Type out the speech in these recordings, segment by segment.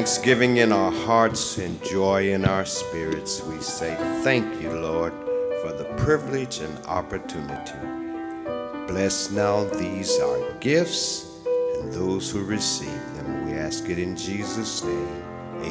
thanksgiving in our hearts and joy in our spirits, we say thank you, Lord, for the privilege and opportunity. Bless now these our gifts and those who receive them. We ask it in Jesus' name.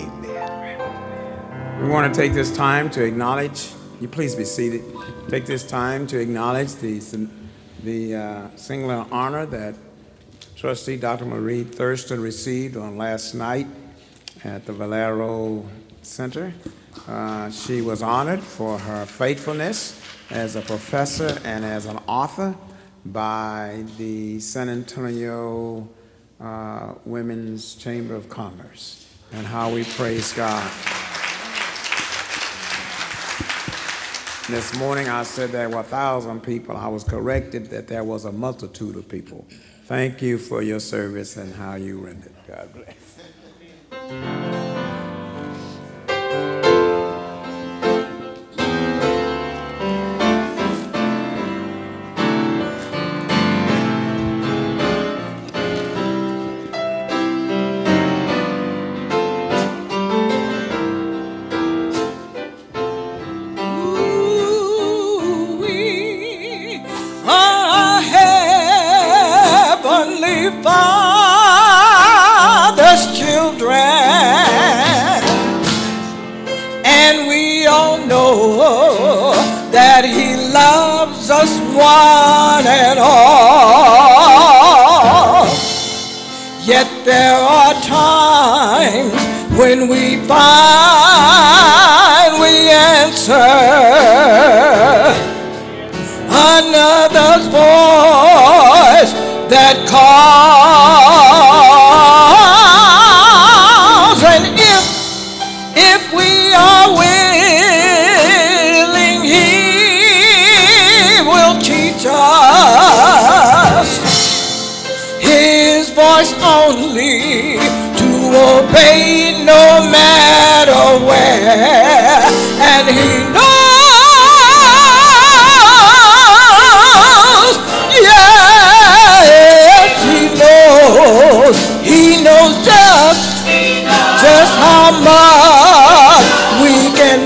Amen. We want to take this time to acknowledge, you please be seated, take this time to acknowledge the singular honor that Trustee Dr. Marie Thurston received on last night at the Valero Center. She was honored for her faithfulness as a professor and as an author by the San Antonio Women's Chamber of Commerce, and how we praise God. This morning I said there were 1,000 people. I was corrected that there was a multitude of people. Thank you for your service and how you rendered. God bless. Father's children, and we all know that He loves us one and all. Yet there are times when we find we answer another's voice that calls, and if we are willing, He will teach us His voice only to obey no matter where, and He knows. He knows just how much we can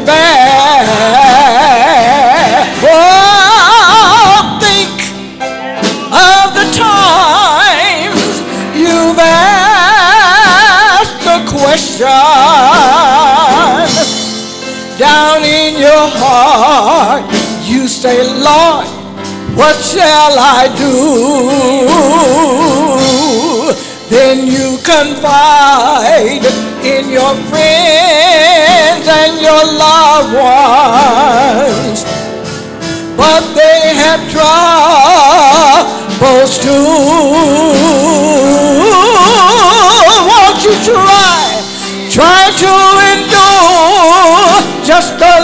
bear. Oh, think of the times you've asked the question. Down in your heart you say, Lord, what shall I do? Then you confide in your friends and your loved ones, but they have troubles too. Won't you try to endure just a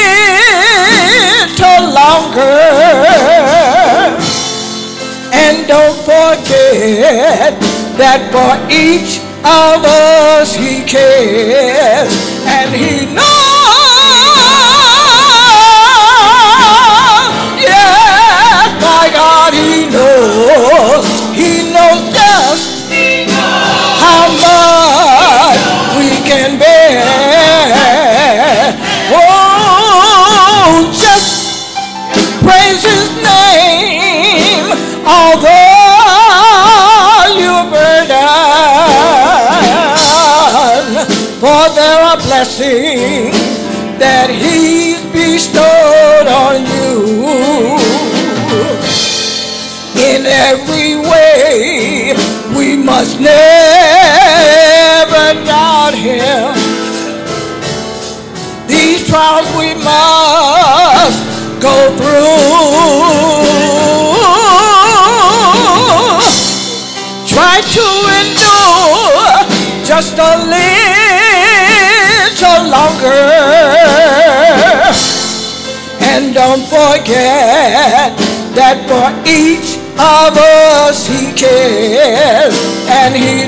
little longer, and don't forget that for each of us He cares, and He knows, yes, my God, He knows just how much we can bear. Oh, just praise His name, although for there are blessings that He's bestowed on you. In every way, we must never doubt Him. These trials we must go through. Try to endure just a little longer, and don't forget that for each of us He cares, and He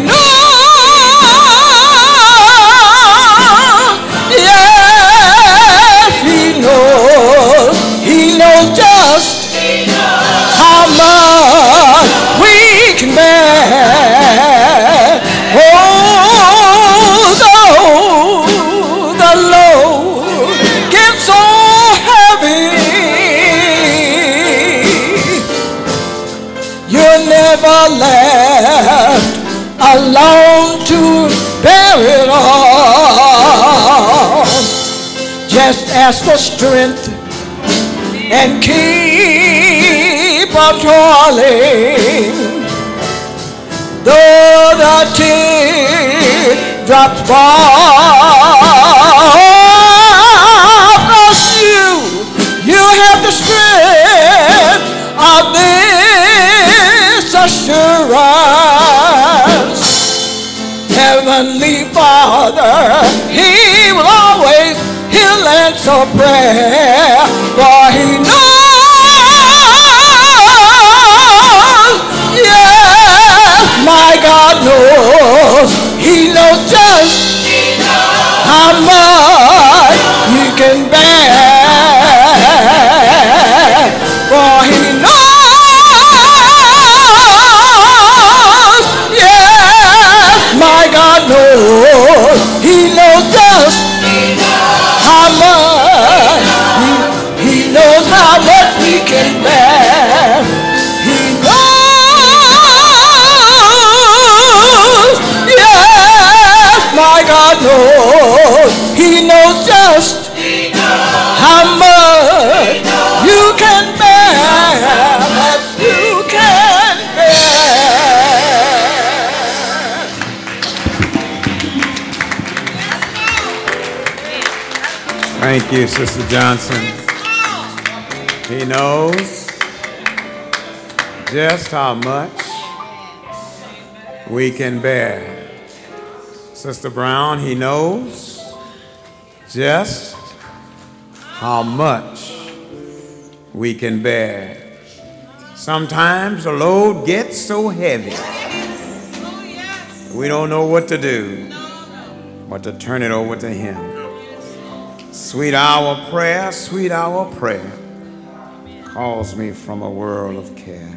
knows, yes, He knows just how much we can bear. Oh, never left alone to bear it all. Just ask for strength and keep on toiling. Though the teardrops fall, 'cause you have the strength of this assurance. Heavenly Father, He will always, He'll answer prayer, for He knows, yes, my God knows, He knows just how much you can bear, for He knows, yes, my God knows, He knows just how much, He knows how much we can bear. He knows, yes, my God knows, He knows just how much you can bear, much you can bear. Thank you, Sister Johnson. He knows just how much we can bear. Sister Brown, He knows just how much we can bear. Sometimes the load gets so heavy, we don't know what to do but to turn it over to Him. Sweet hour prayer calls me from a world of care.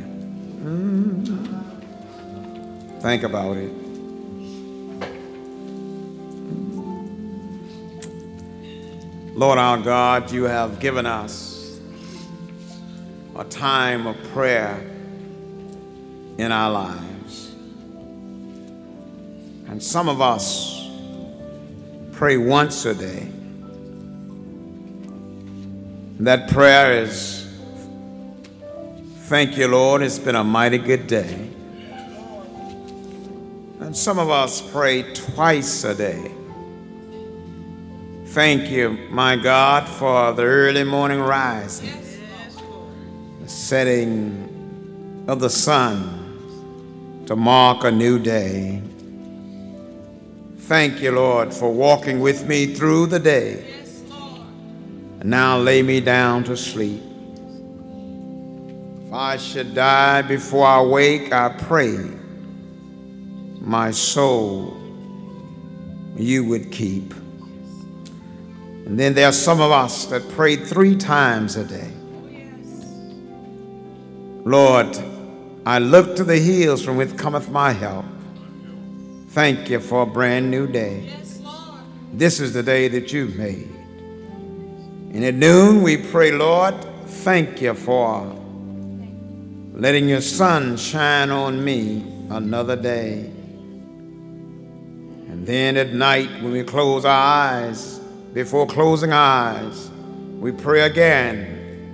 Think about it. Lord our God, you have given us a time of prayer in our lives. And some of us pray once a day. That prayer is, thank you, Lord, it's been a mighty good day. And some of us pray twice a day. Thank you, my God, for the early morning rising, the setting of the sun to mark a new day. Thank you, Lord, for walking with me through the day. And now lay me down to sleep. If I should die before I wake, I pray my soul you would keep. And then there are some of us that pray 3 times a day. Lord, I look to the hills from which cometh my help. Thank you for a brand new day. This is the day that you've made. And at noon we pray, Lord, thank you for letting your sun shine on me another day. And then at night when we close our eyes, before closing our eyes, we pray again.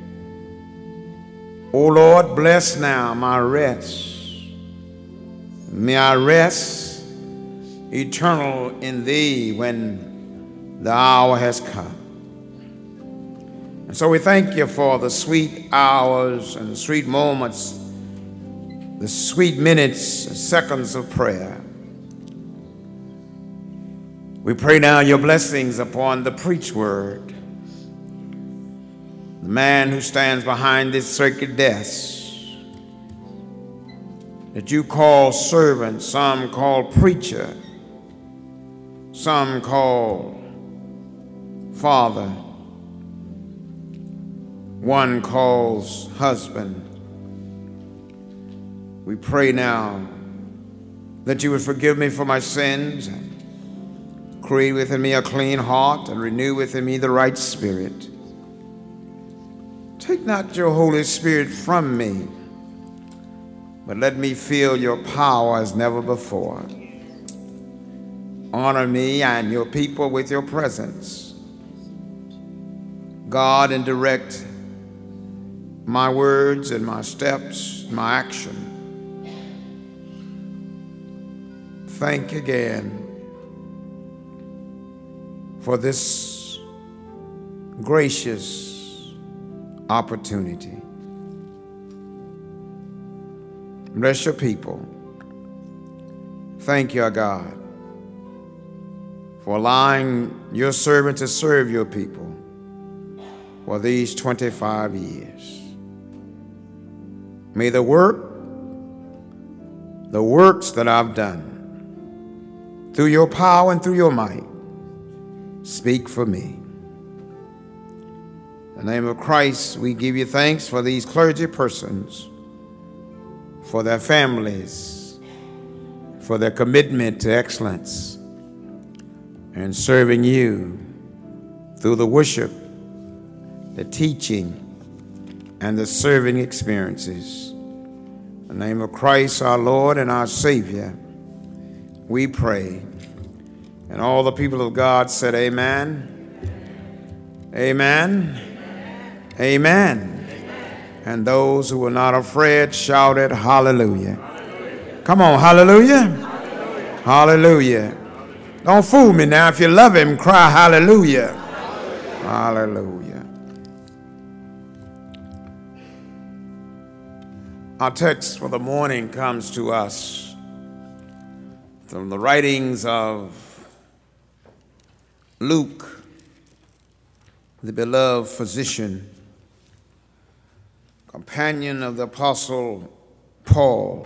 Oh Lord, bless now my rest. May I rest eternal in thee when the hour has come. And so we thank you for the sweet hours and the sweet moments, the sweet minutes and seconds of prayer. We pray now your blessings upon the preached word, the man who stands behind this sacred desk, that you call servant, some call preacher, some call father, one calls husband. We pray now that you would forgive me for my sins and create within me a clean heart and renew within me the right spirit. Take not your Holy Spirit from me, but let me feel your power as never before. Honor me and your people with your presence. God, and direct my words and my steps, my action. Thank you again for this gracious opportunity. Bless your people. Thank you, our God, for allowing your servant to serve your people for these 25 years. May the works that I've done, through your power and through your might, speak for me. In the name of Christ, we give you thanks for these clergy persons, for their families, for their commitment to excellence and serving you through the worship, the teaching, and the serving experiences. In the name of Christ, our Lord and our Savior, we pray. And all the people of God said amen. Amen. Amen. Amen. And those who were not afraid shouted hallelujah. Hallelujah. Come on, hallelujah. Hallelujah. Hallelujah. Don't fool me now. If you love him, cry hallelujah. Hallelujah. Hallelujah. Our text for the morning comes to us from the writings of Luke, the beloved physician, companion of the Apostle Paul,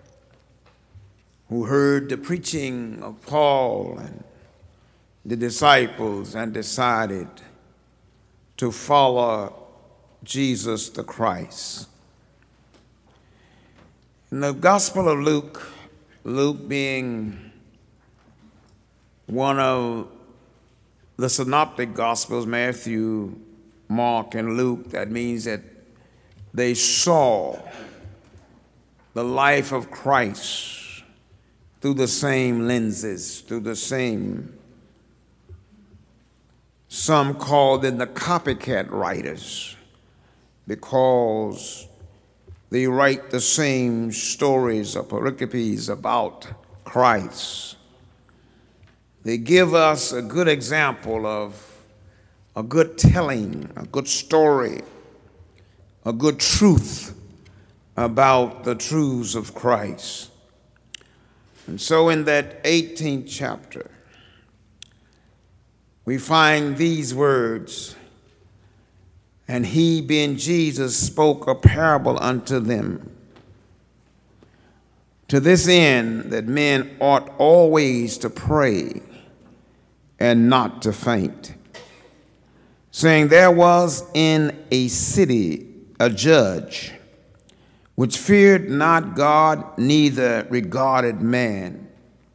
who heard the preaching of Paul and the disciples and decided to follow Jesus the Christ. In the Gospel of Luke, Luke being one of the synoptic Gospels, Matthew, Mark, and Luke, that means that they saw the life of Christ through the same lenses, through the same, some called them the copycat writers, because they write the same stories or pericopes about Christ. They give us a good example of a good telling, a good story, a good truth about the truths of Christ. And so in that 18th chapter, we find these words, and he, being Jesus, spoke a parable unto them, to this end that men ought always to pray and not to faint, saying, there was in a city a judge, which feared not God, neither regarded man.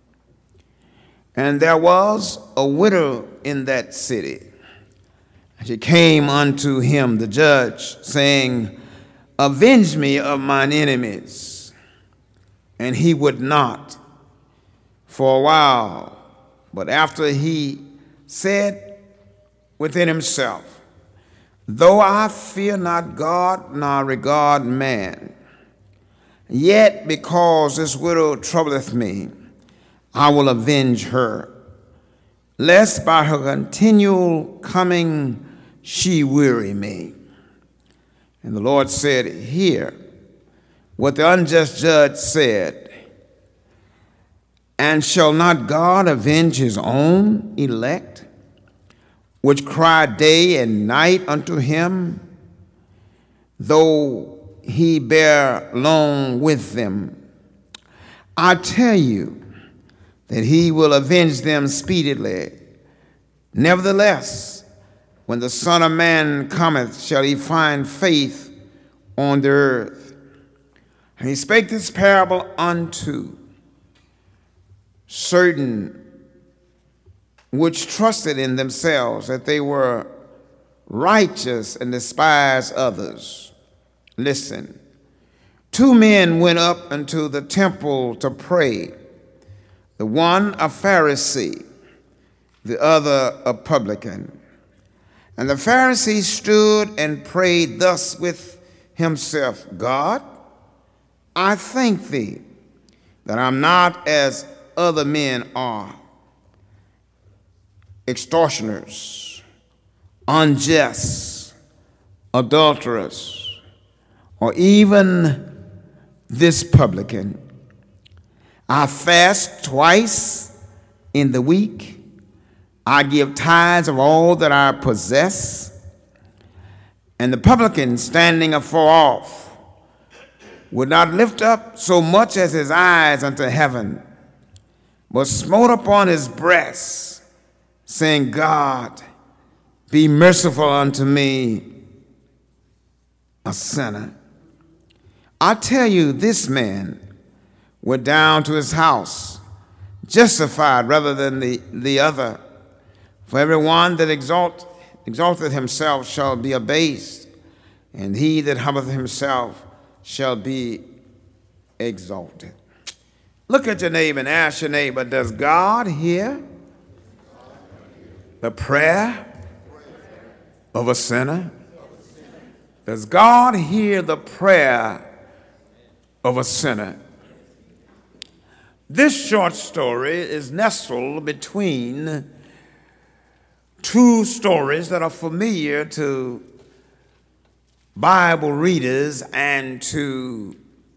And there was a widow in that city. And she came unto him, the judge, saying, avenge me of mine enemies. And he would not for a while. But after he said within himself, though I fear not God, nor regard man, yet because this widow troubleth me, I will avenge her, lest by her continual coming she weary me. And the Lord said, hear what the unjust judge said. And shall not God avenge his own elect, which cry day and night unto him, though he bear long with them? I tell you that he will avenge them speedily. Nevertheless, when the Son of Man cometh, shall he find faith on the earth? And he spake this parable unto certain which trusted in themselves that they were righteous and despised others. Listen. 2 men went up into the temple to pray, the one a Pharisee, the other a publican. And the Pharisee stood and prayed thus with himself, God, I thank thee that I'm not as other men are, extortioners, unjust, adulterers, or even this publican. I fast twice in the week. I give tithes of all that I possess. And the publican, standing afar off, would not lift up so much as his eyes unto heaven, but smote upon his breast, saying, God, be merciful unto me, a sinner. I tell you, this man went down to his house, justified rather than the other. For everyone that exalteth himself shall be abased, and he that humbleth himself shall be exalted. Look at your neighbor and ask your neighbor, does God hear the prayer of a sinner? Does God hear the prayer of a sinner? This short story is nestled between 2 stories that are familiar to Bible readers and to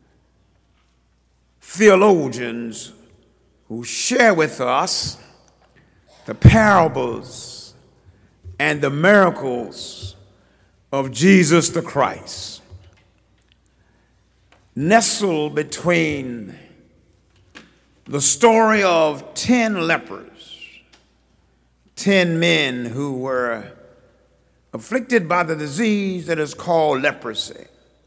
theologians who share with us the parables and the miracles of Jesus the Christ. Nestled between the story of 10 lepers, 10 men who were afflicted by the disease that is called leprosy.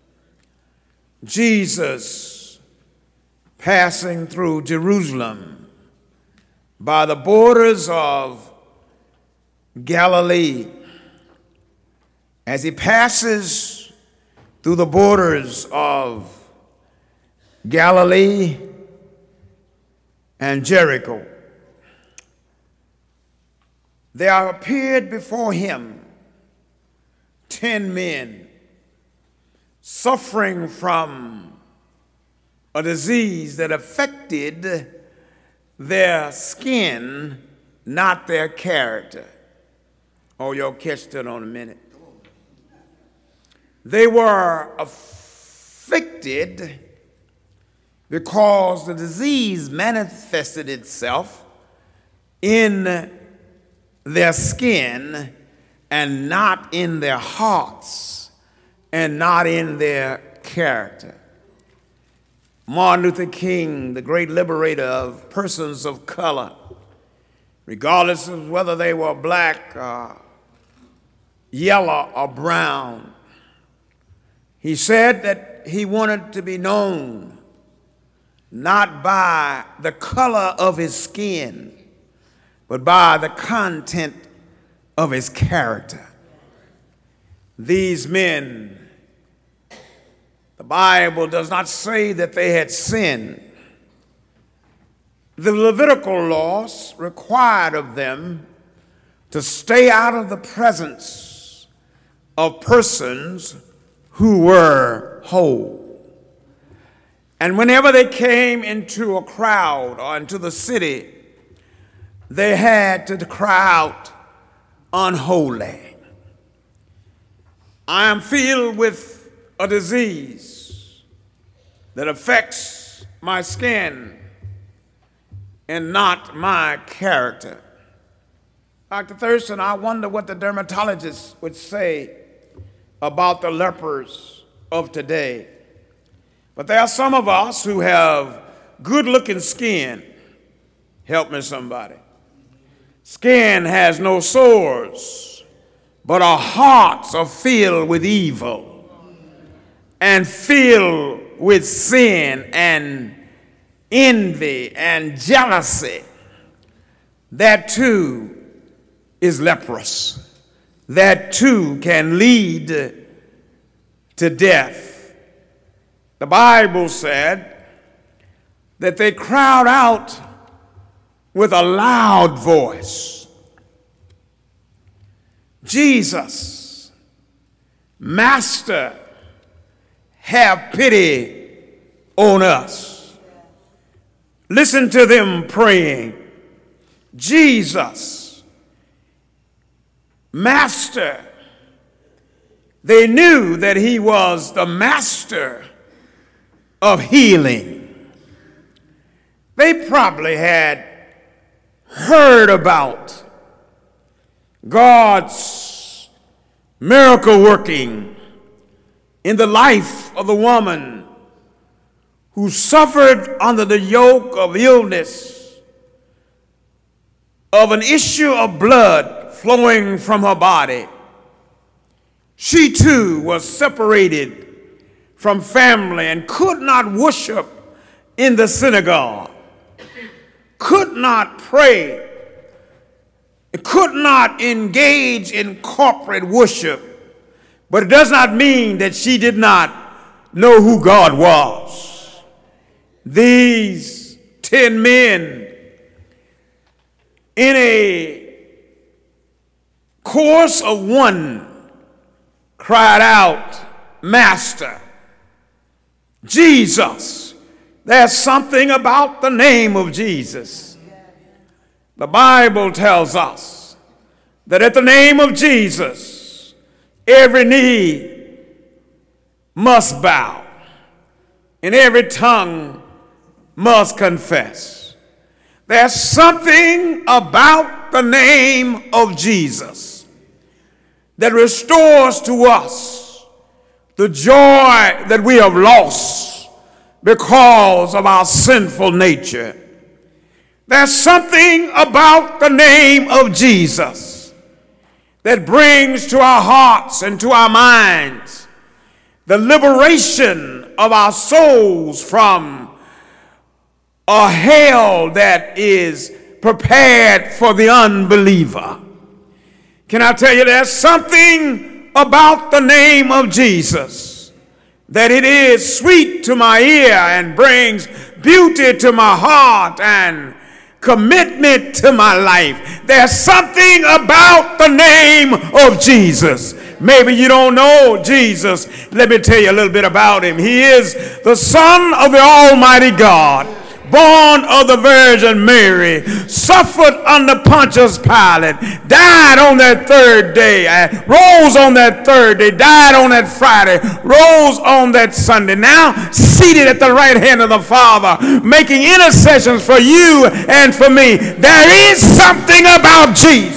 Jesus passing through Jerusalem by the borders of Galilee. As he passes through the borders of Galilee and Jericho, there appeared before him 10 men suffering from a disease that affected their skin, not their character. Oh, you'll catch that on a minute. They were afflicted because the disease manifested itself in their skin and not in their hearts and not in their character. Martin Luther King, the great liberator of persons of color, regardless of whether they were black, yellow, or brown, he said that he wanted to be known not by the color of his skin, but by the content of his character. These men, the Bible does not say that they had sinned. The Levitical laws required of them to stay out of the presence of persons who were whole. And whenever they came into a crowd or into the city, they had to cry out, unholy. I am filled with a disease that affects my skin and not my character. Dr. Thurston, I wonder what the dermatologists would say about the lepers of today. But there are some of us who have good-looking skin. Help me, somebody. Skin has no sores, but our hearts are filled with evil and filled with sin and envy and jealousy. That too is leprous. That too can lead to death. The Bible said that they cried out with a loud voice, "Jesus, Master, have pity on us." Listen to them praying, "Jesus, Master." They knew that he was the master of healing. They probably had heard about God's miracle working in the life of the woman who suffered under the yoke of illness, of an issue of blood flowing from her body. She too was separated from family and could not worship in the synagogue, could not pray, could not engage in corporate worship. But it does not mean that she did not know who God was. These 10 men, in a course of one, cried out, "Master, Jesus." There's something about the name of Jesus. The Bible tells us that at the name of Jesus, every knee must bow and every tongue must confess. There's something about the name of Jesus that restores to us the joy that we have lost because of our sinful nature. There's something about the name of Jesus that brings to our hearts and to our minds the liberation of our souls from a hell that is prepared for the unbeliever. Can I tell you, there's something about the name of Jesus that it is sweet to my ear and brings beauty to my heart and commitment to my life. There's something about the name of Jesus. Maybe you don't know Jesus. Let me tell you a little bit about him. He is the Son of the Almighty God, born of the Virgin Mary, suffered under Pontius Pilate, died on that third day, rose on that third day, died on that Friday, rose on that Sunday, now seated at the right hand of the Father, making intercessions for you and for me. There is something about Jesus.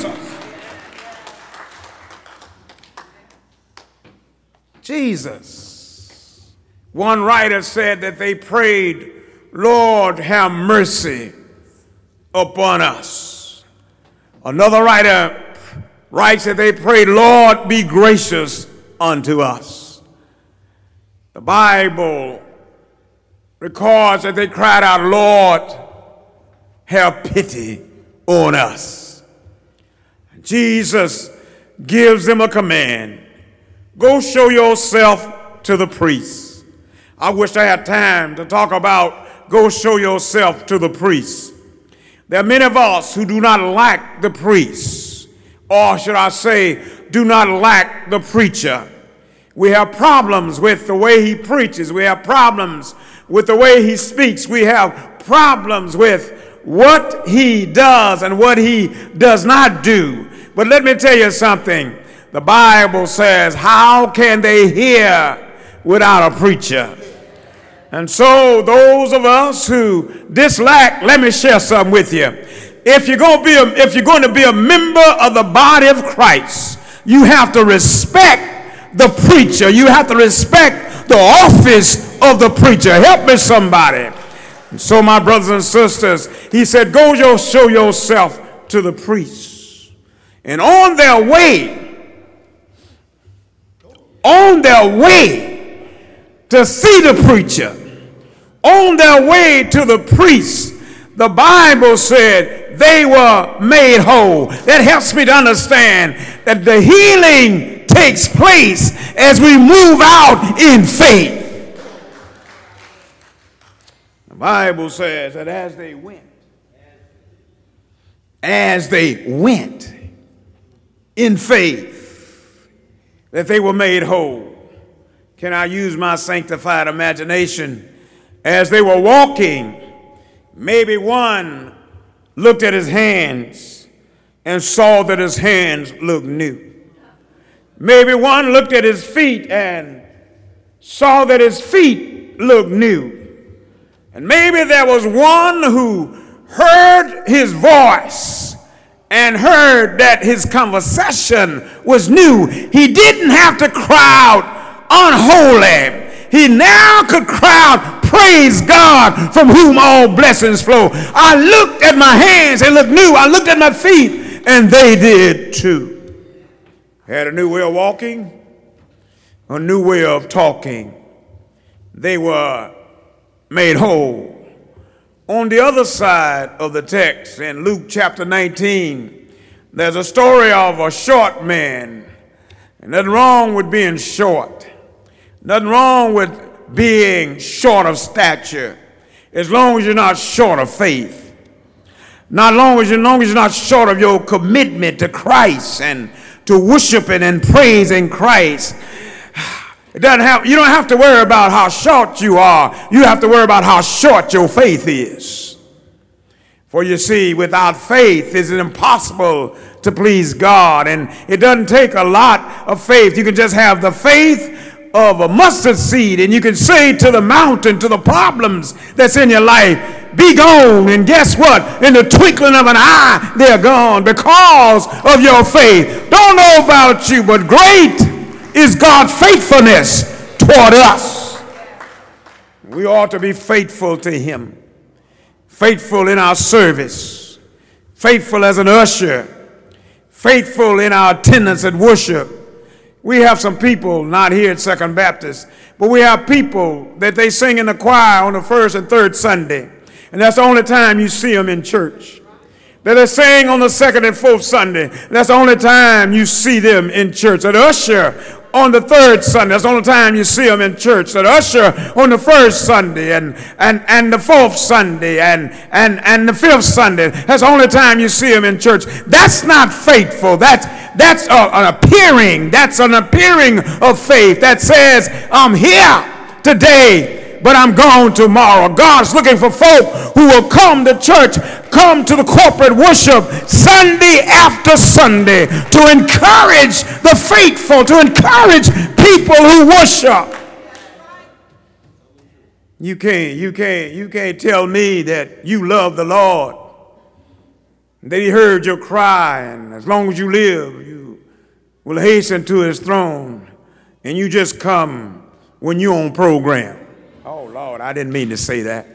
Jesus. One writer said that they prayed, "Lord, have mercy upon us." Another writer writes that they prayed, "Lord, be gracious unto us." The Bible records that they cried out, "Lord, have pity on us." Jesus gives them a command. Go show yourself to the priests. I wish I had time to talk about go show yourself to the priests. There are many of us who do not lack the priests, or should I say, do not lack the preacher. We have problems with the way he preaches. We have problems with the way he speaks. We have problems with what he does and what he does not do. But let me tell you something. The Bible says, how can they hear without a preacher? And so those of us who dislike, let me share something with you. If you're going to be a member of the body of Christ, you have to respect the preacher. You have to respect the office of the preacher. Help me, somebody. And so, my brothers and sisters, he said, go show yourself to the priests. And on their way to see the preacher, on their way to the priest, the Bible said they were made whole. That helps me to understand that the healing takes place as we move out in faith. Bible says that as they went in faith, that they were made whole. Can I use my sanctified imagination? As they were walking, maybe one looked at his hands and saw that his hands looked new. Maybe one looked at his feet and saw that his feet looked new. And maybe there was one who heard his voice and heard that his conversation was new. He didn't have to cry out unholy. He now could cry out, praise God, from whom all blessings flow. I looked at my hands, they looked new. I looked at my feet, and they did too. Had a new way of walking, a new way of talking. They were made whole. On the other side of the text, in Luke chapter 19, there's a story of a short man. And nothing wrong with being short. Nothing wrong with being short of stature, as long as you're not short of faith. Not long as you're not short of your commitment to Christ and to worshiping and praising Christ. You don't have to worry about how short you are. You have to worry about how short your faith is. For you see, without faith, it's impossible to please God. And it doesn't take a lot of faith. You can just have the faith of a mustard seed, and you can say to the mountain, to the problems that's in your life, be gone. And guess what? In the twinkling of an eye, they're gone because of your faith. Don't know about you, but great is God's faithfulness toward us. We ought to be faithful to him. Faithful in our service. Faithful as an usher. Faithful in our attendance at worship. We have some people, not here at Second Baptist, but we have people that they sing in the choir on the first and third Sunday. And that's the only time you see them in church. That they sing on the second and fourth Sunday. That's the only time you see them in church. That usher on the third Sunday. That's the only time you see them in church. That usher on the first Sunday and the fourth Sunday and the fifth Sunday. That's the only time you see them in church. That's not faithful. That's an appearing. That's an appearing of faith that says, I'm here today, but I'm gone tomorrow. God's looking for folk who will come to church, come to the corporate worship Sunday after Sunday to encourage the faithful, to encourage people who worship. You can't tell me that you love the Lord, that he heard your cry, and as long as you live, you will hasten to his throne, and you just come when you're on program. Oh, Lord, I didn't mean to say that.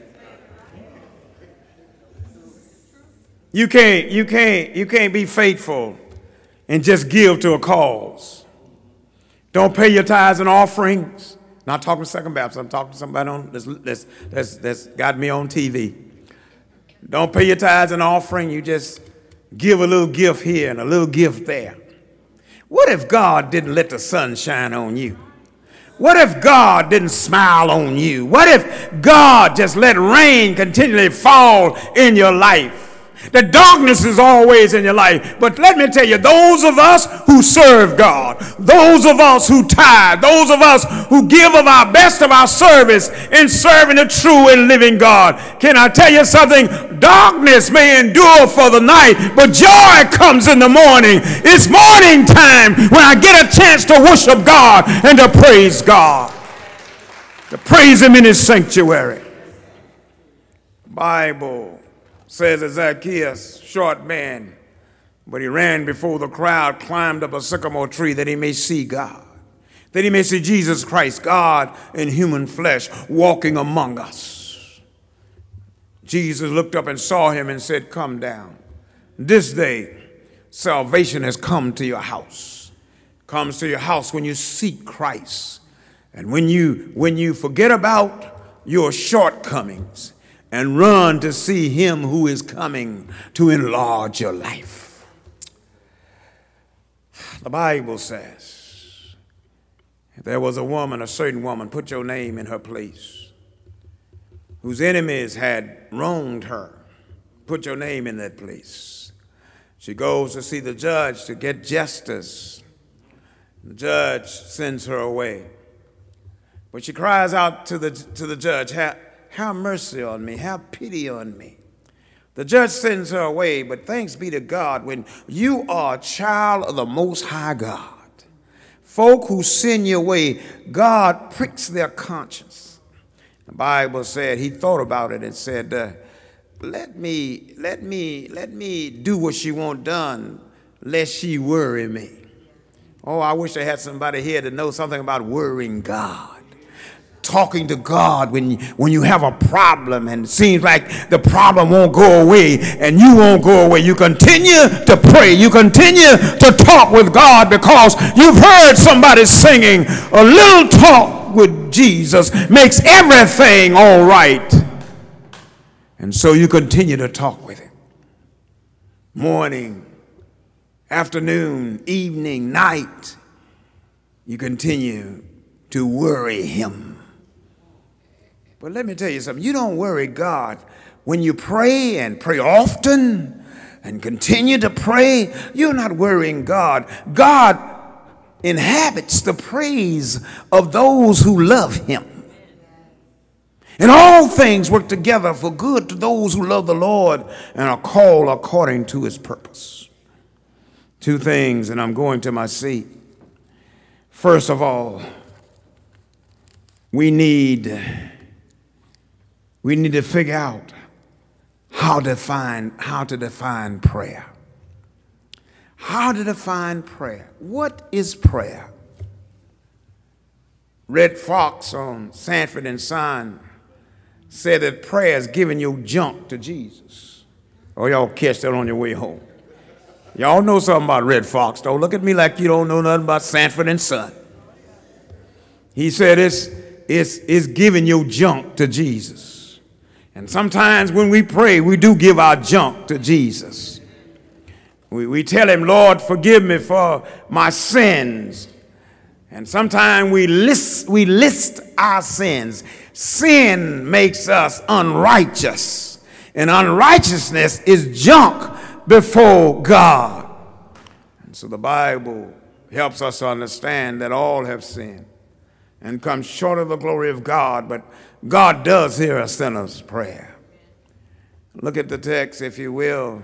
You can't be faithful and just give to a cause. Don't pay your tithes and offerings. Not talking to Second Baptist. I'm talking to somebody that's got me on TV. Don't pay your tithes and offering. You just give a little gift here and a little gift there. What if God didn't let the sun shine on you? What if God didn't smile on you? What if God just let rain continually fall in your life? The darkness is always in your life. But let me tell you, those of us who serve God, those of us who tithe, those of us who give of our best of our service in serving the true and living God, can I tell you something? Darkness may endure for the night, but joy comes in the morning. It's morning time when I get a chance to worship God and to praise God, to praise him in his sanctuary. Bible says that Zacchaeus, short man, but he ran before the crowd, climbed up a sycamore tree that he may see God, that he may see Jesus Christ, God in human flesh, walking among us. Jesus looked up and saw him and said, come down. This day, salvation has come to your house. Comes to your house when you seek Christ. And when you forget about your shortcomings and run to see him who is coming to enlarge your life. The Bible says there was a woman, a certain woman, put your name in her place. whose enemies had wronged her. Put your name in that place. She goes to see the judge to get justice. The judge sends her away. But she cries out to the judge, have mercy on me, have pity on me. The judge sends her away, but thanks be to God, when you are a child of the Most High God, folk who send you away, God pricks their conscience. The Bible said he thought about it and said, let me do what she want done, lest she worry me. Oh, I wish I had somebody here to know something about worrying God. Talking to God when you have a problem and it seems like the problem won't go away and you won't go away. You continue to pray. You continue to talk with God because you've heard somebody singing, a little talk with Jesus makes everything all right. And so you continue to talk with him. Morning, afternoon, evening, night, you continue to worry him. But let me tell you something. You don't worry God. When you pray and pray often and continue to pray, you're not worrying God. God inhabits the praise of those who love him. And all things work together for good to those who love the Lord and are called according to his purpose. Two things, and I'm going to my seat. First of all, we need to figure out how to define prayer. How to define prayer. What is prayer? Red Fox on Sanford and Son said that prayer is giving your junk to Jesus. Oh, y'all catch that on your way home. Y'all know something about Red Fox. Don't look at me like you don't know nothing about Sanford and Son. He said it's giving your junk to Jesus. And sometimes when we pray, we do give our junk to Jesus. We tell him, Lord, forgive me for my sins. And sometimes we list our sins. Sin makes us unrighteous. And unrighteousness is junk before God. And so the Bible helps us to understand that all have sinned and come short of the glory of God, but God does hear a sinner's prayer. Look at the text, if you will.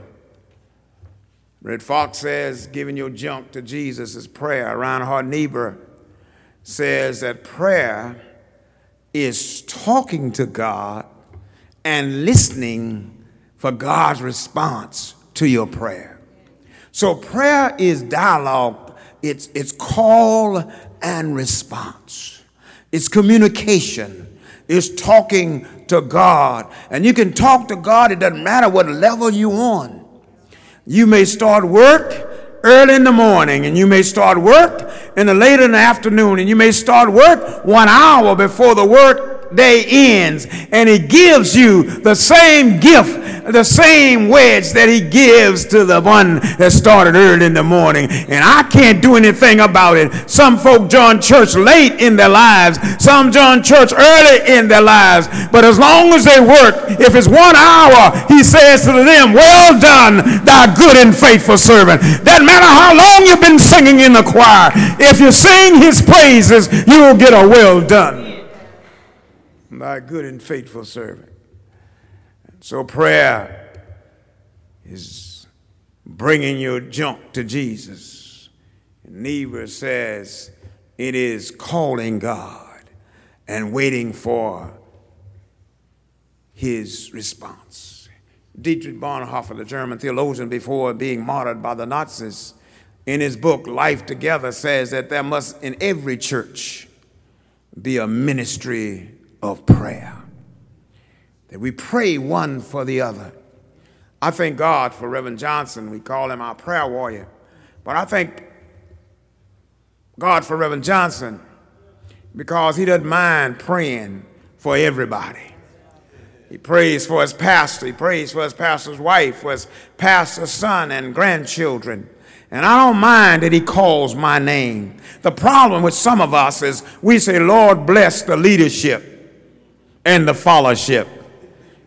Red Fox says, giving your junk to Jesus is prayer. Reinhard Niebuhr says that prayer is talking to God and listening for God's response to your prayer. So prayer is dialogue. It's call and response. It's communication. It's talking to God. And you can talk to God. It doesn't matter what level you're on. You may start work early in the morning, and you may start work late in the afternoon, and you may start work 1 hour before the work day ends, and he gives you the same gift, the same wedge that he gives to the one that started early in the morning. And I can't do anything about it. Some folk join church late in their lives, some join church early in their lives, but as long as they work, if it's 1 hour, he says to them, well done, thou good and faithful servant. Doesn't matter how long you've been singing in the choir, if you sing his praises, you'll get a well done, thy good and faithful servant. So prayer is bringing your junk to Jesus. And Niebuhr says it is calling God and waiting for his response. Dietrich Bonhoeffer, the German theologian before being martyred by the Nazis, in his book Life Together says that there must in every church be a ministry of prayer, that we pray one for the other. I thank God for Reverend Johnson. We call him our prayer warrior. But I thank God for Reverend Johnson because he doesn't mind praying for everybody. He prays for his pastor. He prays for his pastor's wife, for his pastor's son and grandchildren. And I don't mind that he calls my name. The problem with some of us is we say, Lord, bless the leadership and the fellowship.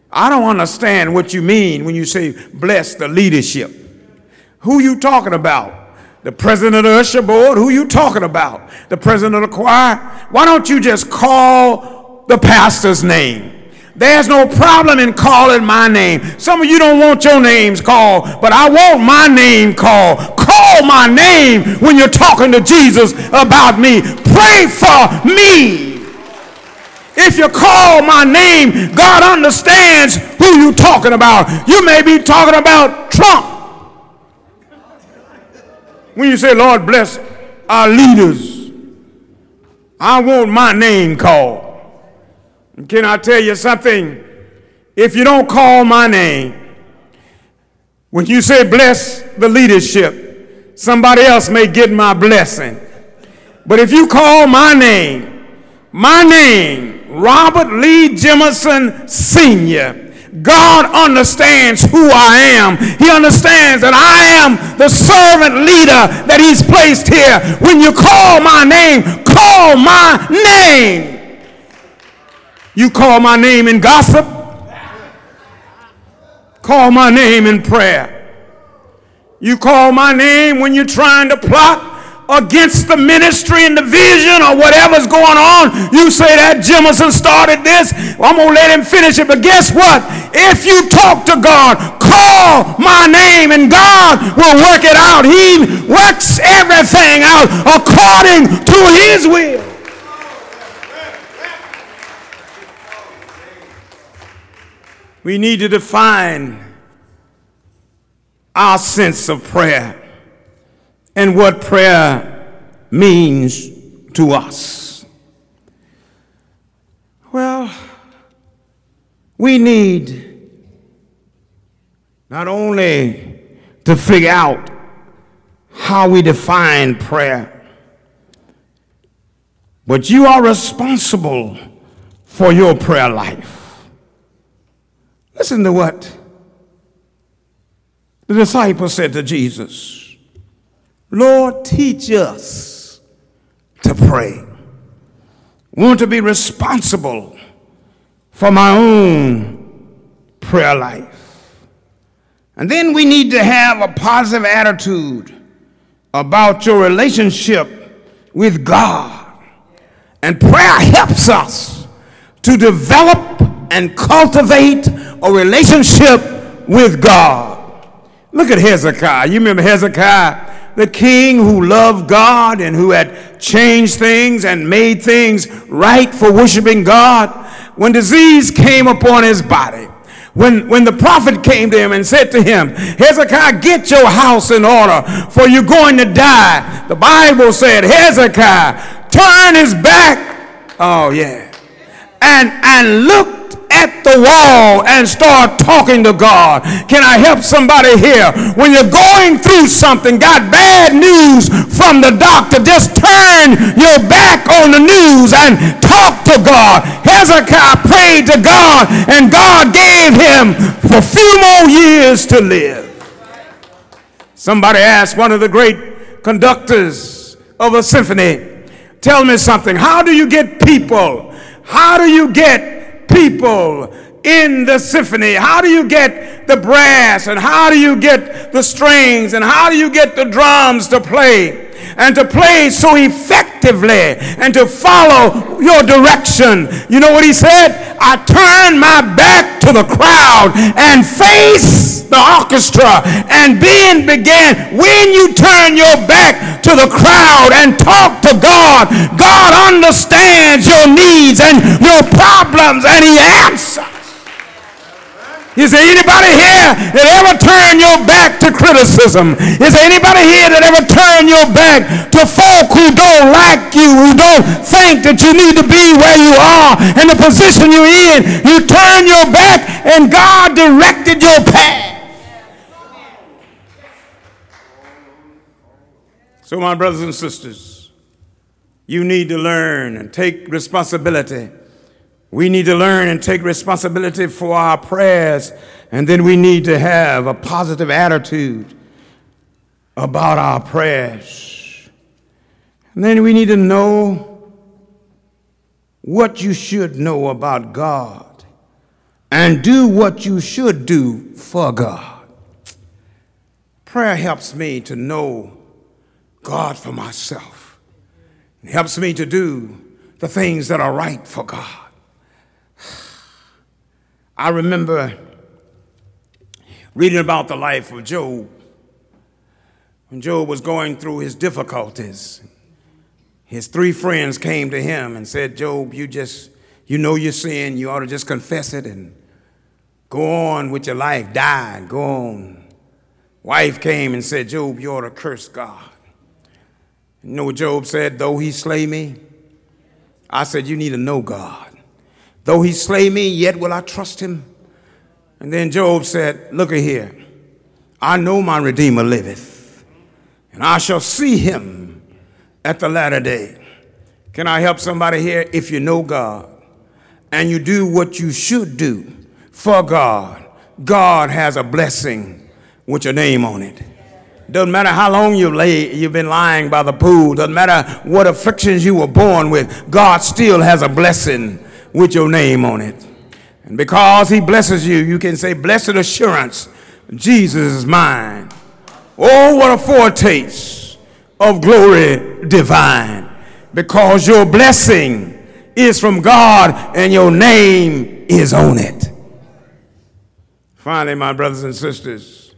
I don't understand what you mean when you say bless the leadership. Who you talking about? The president of the usher board? Who you talking about? The president of the choir? Why don't you just call the pastor's name? There's no problem in calling my name. Some of you don't want your names called, but I want my name called. Call my name when you're talking to Jesus about me. Pray for me. If you call my name, God understands who you're talking about. You may be talking about Trump. When you say, Lord, bless our leaders, I want my name called. And can I tell you something? If you don't call my name, when you say bless the leadership, somebody else may get my blessing. But if you call my name, Robert Lee Jemison Sr., God understands who I am. He understands that I am the servant leader that he's placed here. When you call my name, call my name. You call my name in gossip, call my name in prayer. You call my name when you're trying to plot against the ministry and the vision or whatever's going on. You say that Jemison started this, well, I'm going to let him finish it. But guess what? If you talk to God, call my name, and God will work it out. He works everything out according to his will. We need to define our sense of prayer and what prayer means to us. Well, we need not only to figure out how we define prayer, but you are responsible for your prayer life. Listen to what the disciples said to Jesus. Lord, teach us to pray. We want to be responsible for my own prayer life. And then we need to have a positive attitude about your relationship with God. And prayer helps us to develop and cultivate a relationship with God. Look at Hezekiah. You remember Hezekiah, the king who loved God and who had changed things and made things right for worshiping God. When disease came upon his body, when the prophet came to him and said to him, Hezekiah, get your house in order, for you're going to die. The Bible said Hezekiah turned his back, and looked at the wall and start talking to God. Can I help somebody here? When you're going through something, got bad news from the doctor, just turn your back on the news and talk to God. Hezekiah prayed to God, and God gave him a few more years to live. Somebody asked one of the great conductors of a symphony, tell me something, how do you get people in the symphony? How do you get the brass, and how do you get the strings, and how do you get the drums to play, and to play so effectively and to follow your direction? You know what he said? I turned my back to the crowd and faced the orchestra, and then began. When you turn your back to the crowd and talk to God, God understands your needs and your problems, and he answers. Is there anybody here that ever turned your back to criticism? Is there anybody here that ever turned your back to folk who don't like you, who don't think that you need to be where you are and the position you're in? You turned your back and God directed your path. So my brothers and sisters, you need to learn and take responsibility. We need to learn and take responsibility for our prayers, and then we need to have a positive attitude about our prayers. And then we need to know what you should know about God and do what you should do for God. Prayer helps me to know God for myself. It helps me to do the things that are right for God. I remember reading about the life of Job. When Job was going through his difficulties, his 3 friends came to him and said, Job, you know your sin, you ought to just confess it and go on with your life, die and go on. Wife came and said, Job, you ought to curse God. You know what Job said? Though he slay me, I said, you need to know God. Though he slay me, yet will I trust him. And then Job said, look at here. I know my Redeemer liveth, and I shall see him at the latter day. Can I help somebody here? If you know God and you do what you should do for God, God has a blessing with your name on it. Doesn't matter how long you've been lying by the pool. Doesn't matter what afflictions you were born with. God still has a blessing with your name on it. And because he blesses you, you can say, blessed assurance, Jesus is mine. Oh, what a foretaste of glory divine. Because your blessing is from God and your name is on it. Finally, my brothers and sisters,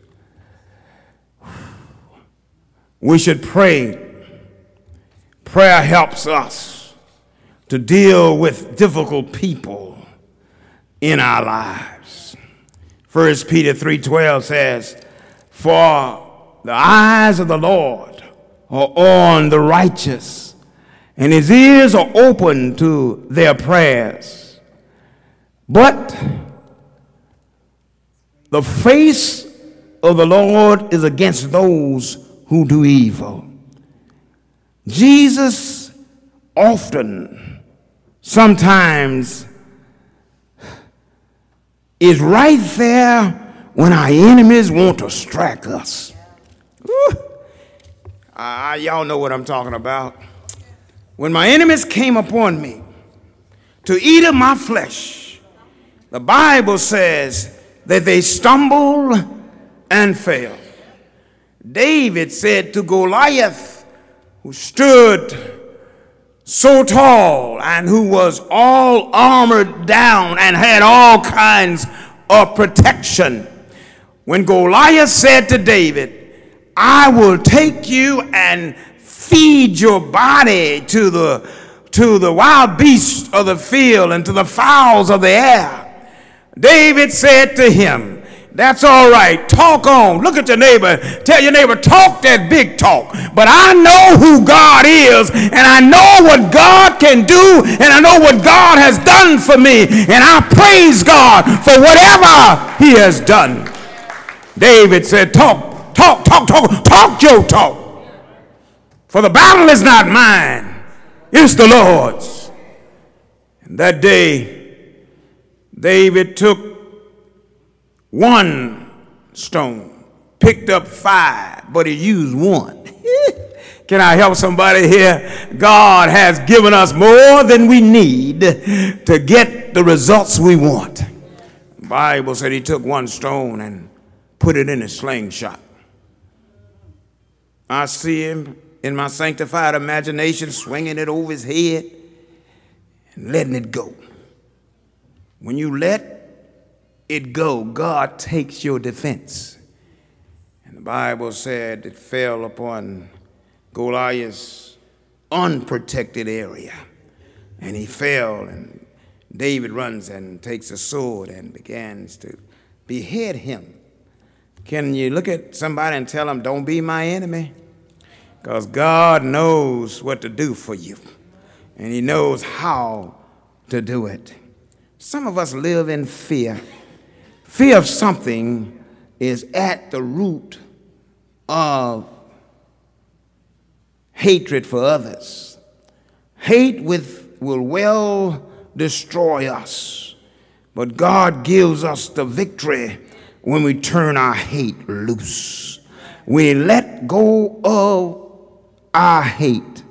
we should pray. Prayer helps us to deal with difficult people in our lives. 1 Peter 3:12 says, for the eyes of the Lord are on the righteous, and his ears are open to their prayers. But the face of the Lord is against those who do evil. Jesus sometimes is right there when our enemies want to strike us. Y'all know what I'm talking about. When my enemies came upon me to eat of my flesh, the Bible says that they stumbled and fell. David said to Goliath, who stood so tall and who was all armored down and had all kinds of protection, when Goliath said to David, I will take you and feed your body to the wild beasts of the field and to the fowls of the air, David said to him, that's all right. Talk on. Look at your neighbor. Tell your neighbor, talk that big talk. But I know who God is, and I know what God can do, and I know what God has done for me, and I praise God for whatever he has done. David said, talk your talk. For the battle is not mine, it's the Lord's. And that day, David took 1 stone, picked up 5, but he used 1. Can I help somebody here? God has given us more than we need to get the results we want. The Bible said he took 1 stone and put it in a slingshot. I see him in my sanctified imagination swinging it over his head and letting it go. When you let it go, God takes your defense. And the Bible said it fell upon Goliath's unprotected area, and he fell, and David runs and takes a sword and begins to behead him. Can you look at somebody and tell them, don't be my enemy? Because God knows what to do for you, and he knows how to do it. Some of us live in fear. Fear of something is at the root of hatred for others. Hate will well destroy us, but God gives us the victory when we turn our hate loose. We let go of our hate.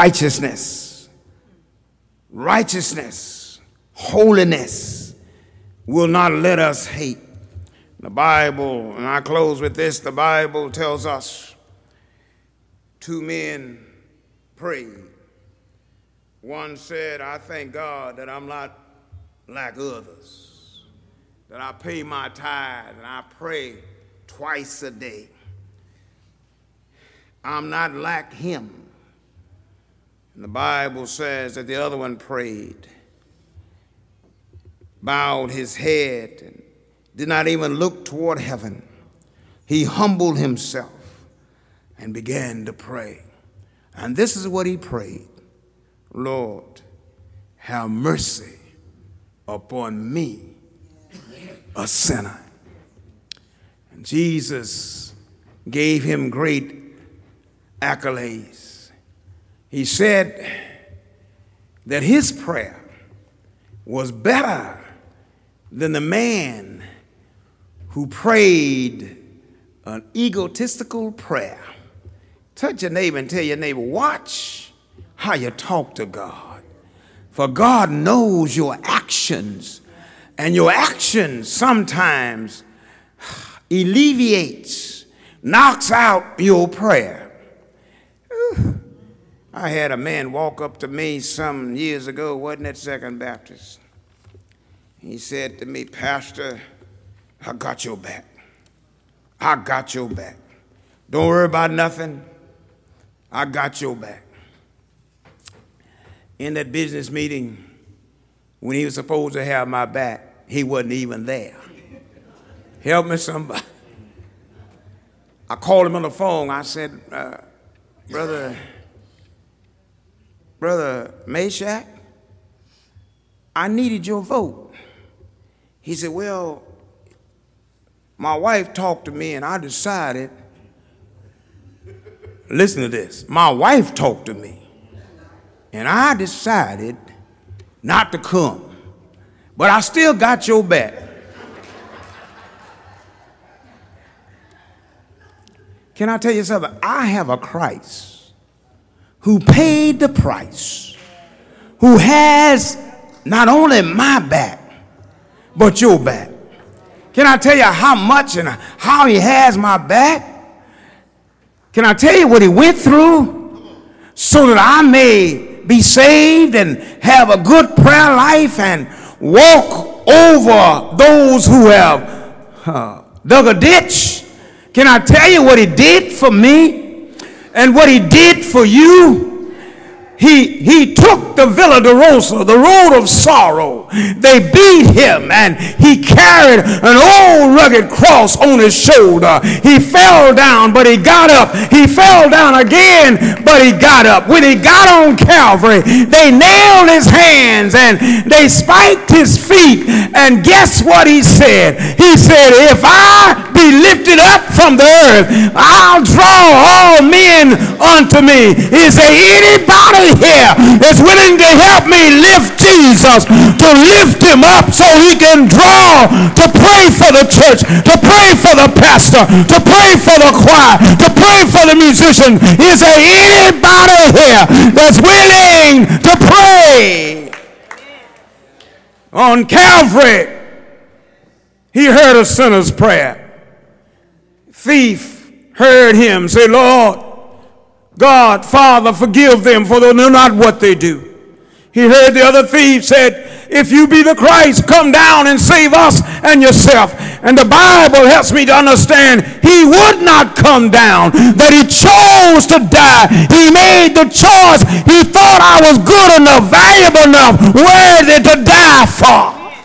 Righteousness, holiness, will not let us hate. The Bible, and I close with this, the Bible tells us two men prayed. One said, I thank God that I'm not like others, that I pay my tithe and I pray twice a day. I'm not like him. And the Bible says that the other one prayed, bowed his head, and did not even look toward heaven. He humbled himself and began to pray. And this is what he prayed. Lord, have mercy upon me, a sinner. And Jesus gave him great accolades. He said that his prayer was better than the man who prayed an egotistical prayer. Touch your neighbor and tell your neighbor, watch how you talk to God. For God knows your actions, and your actions sometimes alleviates, knocks out your prayer. I had a man walk up to me some years ago, wasn't it, Second Baptist? He said to me, Pastor, I got your back. I got your back. Don't worry about nothing. I got your back. In that business meeting, when he was supposed to have my back, he wasn't even there. Help me, somebody. I called him on the phone. I said, Brother Meshach, I needed your vote. He said, well, my wife talked to me and I decided, listen to this, my wife talked to me and I decided not to come, but I still got your back. Can I tell you something? I have a Christ who paid the price, who has not only my back, but your back. Can I tell you how much and how he has my back? Can I tell you what he went through so that I may be saved and have a good prayer life and walk over those who have dug a ditch? Can I tell you what he did for me and what he did for you? He took the Villa Dolorosa, the road of sorrow. They beat him and he carried an old rugged cross on his shoulder. He fell down, but he got up. He fell down again, but he got up. When he got on Calvary, they nailed his hands and they spiked his feet. And guess what he said? He said, if I be lifted up from the earth, I'll draw all men unto me. Is there anybody here that's willing to help me lift Jesus, to lift him up so he can draw, to pray for the church, to pray for the pastor, to pray for the choir, to pray for the musician? Is there anybody here that's willing to pray? On Calvary, he heard a sinner's prayer. Thief heard him say, Lord, God, Father, forgive them, for they know not what they do. He heard the other thief said, if you be the Christ, come down and save us and yourself. And the Bible helps me to understand he would not come down, that he chose to die. He made the choice. He thought I was good enough, valuable enough, worthy to die for.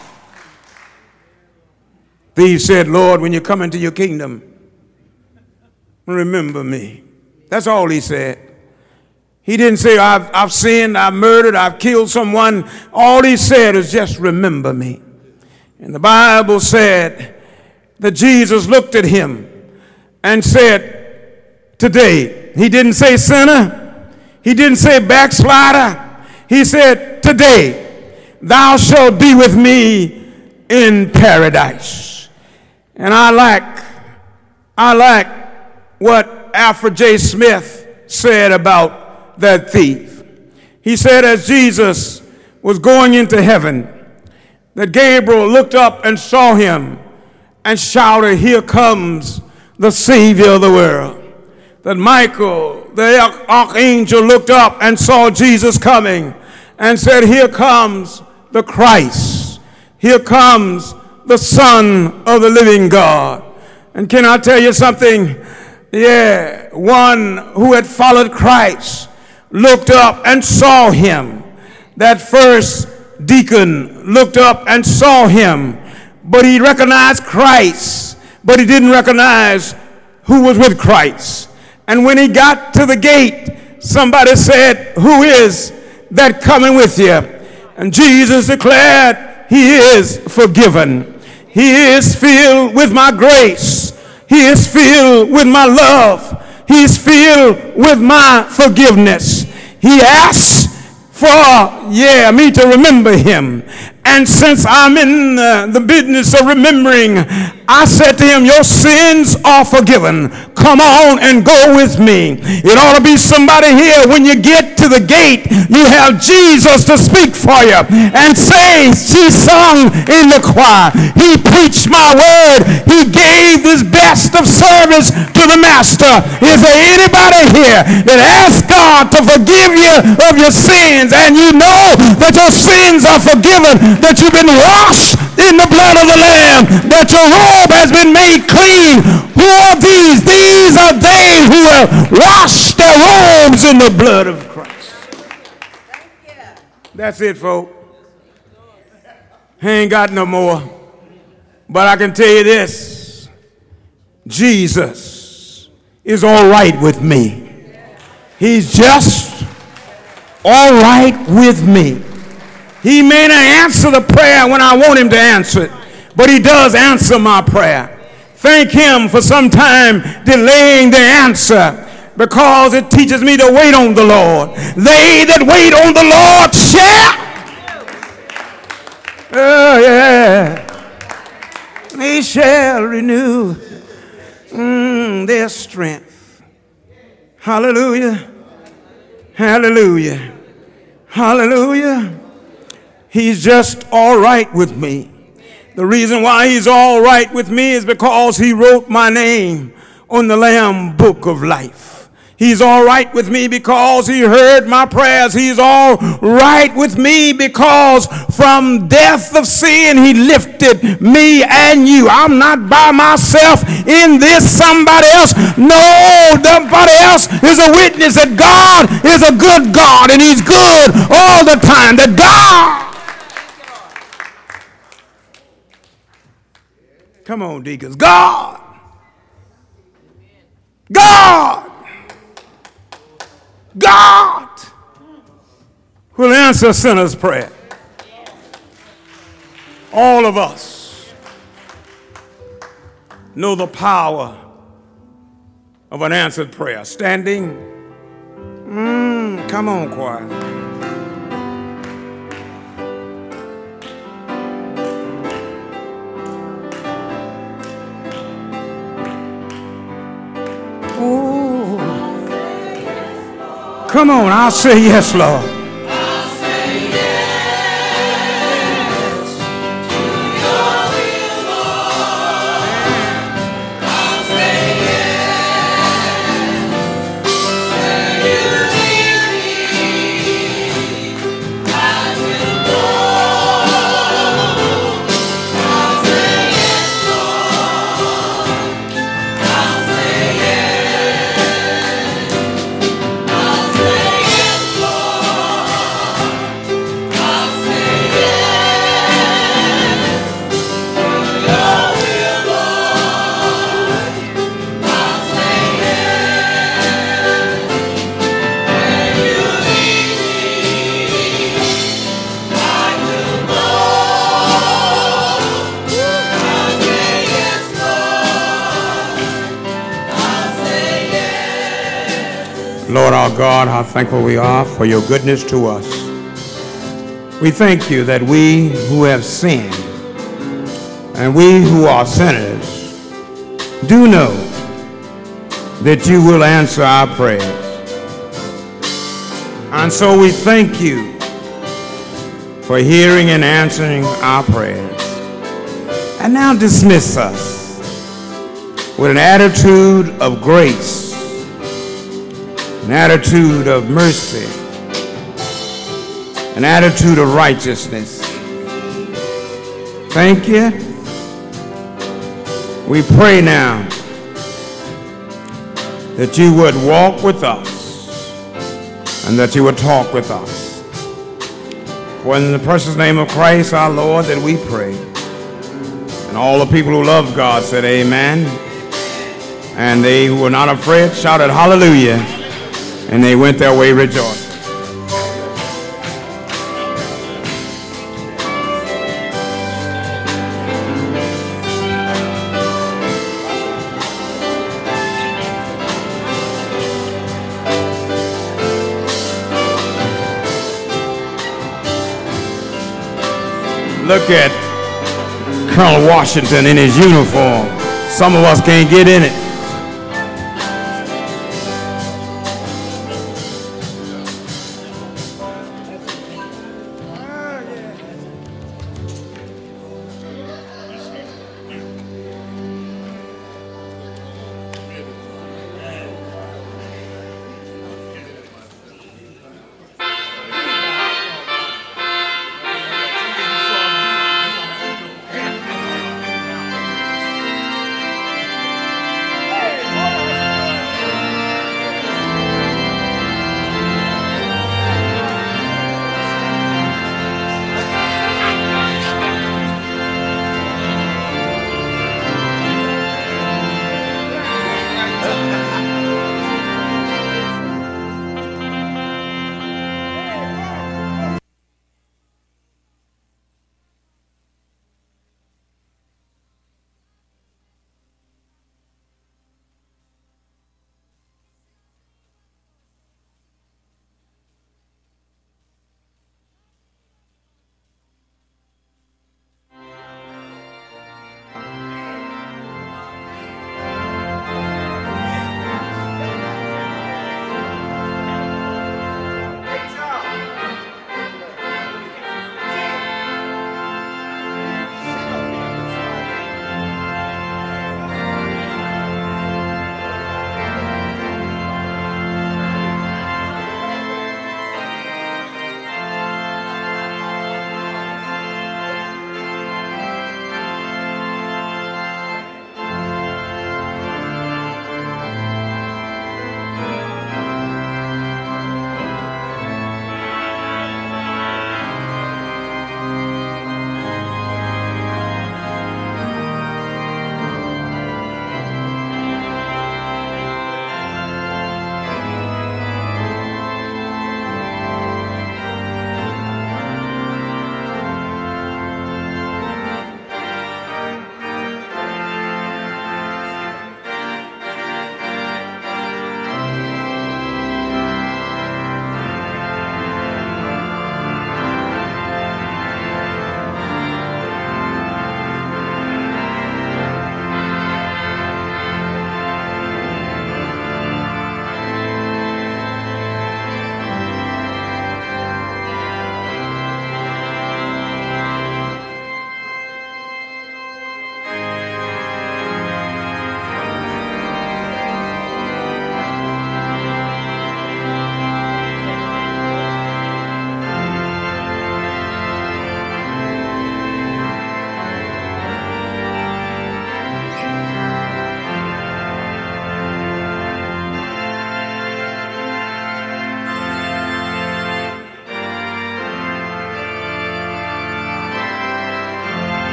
Thief said, Lord, when you come into your kingdom, remember me. That's all he said. He didn't say, I've sinned, I've murdered, I've killed someone. All he said is just remember me. And the Bible said that Jesus looked at him and said, today. He didn't say sinner. He didn't say backslider. He said, today thou shalt be with me in paradise. And I like what Alfred J. Smith said about that thief. He said as Jesus was going into heaven, that Gabriel looked up and saw him and shouted, "Here comes the Savior of the world." That Michael, the archangel, looked up and saw Jesus coming and said, "Here comes the Christ. Here comes the Son of the living God." And can I tell you something? Yeah, one who had followed Christ looked up and saw him. That first deacon looked up and saw him, but he recognized Christ, but he didn't recognize who was with Christ. And when he got to the gate, somebody said, "Who is that coming with you?" And Jesus declared, "He is forgiven. He is filled with my grace. He is filled with my love. He is filled with my forgiveness." He asked for, me to remember him. And since I'm in the business of remembering, I said to him, "Your sins are forgiven. Come on and go with me." It ought to be somebody here, when you get to the gate, you have Jesus to speak for you and say, "She sung in the choir. He preached my word. He gave his best of service to the master." Is there anybody here that asks God to forgive you of your sins, and you know that your sins are forgiven, that you've been washed in the blood of the Lamb, that your robe has been made clean? Who are these? These are they who have washed their robes in the blood of Christ. That's it, folks. I ain't got no more. But I can tell you this: Jesus is all right with me. He's just all right with me. He may not answer the prayer when I want him to answer it, but he does answer my prayer. Thank him for sometime delaying the answer, because it teaches me to wait on the Lord. They that wait on the Lord shall. Oh, yeah. They shall renew their strength. Hallelujah. Hallelujah. Hallelujah. He's just all right with me. The reason why he's all right with me is because he wrote my name on the Lamb Book of Life. He's all right with me because he heard my prayers. He's all right with me because from death of sin he lifted me and you. I'm not by myself in this. Somebody else. No, somebody else is a witness that God is a good God, and he's good all the time. That God. Come on, deacons. God will answer a sinner's prayer. All of us know the power of an answered prayer. Standing. Come on, choir. Come on, I'll say yes, Lord. I'll say yes to your will, Lord. I'll say yes where you lead me. I will go. I'll say yes, Lord. I'll say yes. I'll say yes, Lord. I'll say yes to your will, Lord. I'll say yes where you lead me. I will go. I'll say yes, Lord. I'll say yes. Lord our God, how thankful we are for your goodness to us. We thank you that we who have sinned and we who are sinners do know that you will answer our prayers. And so we thank you for hearing and answering our prayers. And now dismiss us with an attitude of grace, an attitude of mercy, an attitude of righteousness. Thank you. We pray now that you would walk with us and that you would talk with us. For in the precious name of Christ our Lord that we pray. And all the people who love God said amen. And they who were not afraid shouted hallelujah. And they went their way rejoicing. Look at Colonel Washington in his uniform. Some of us can't get in it.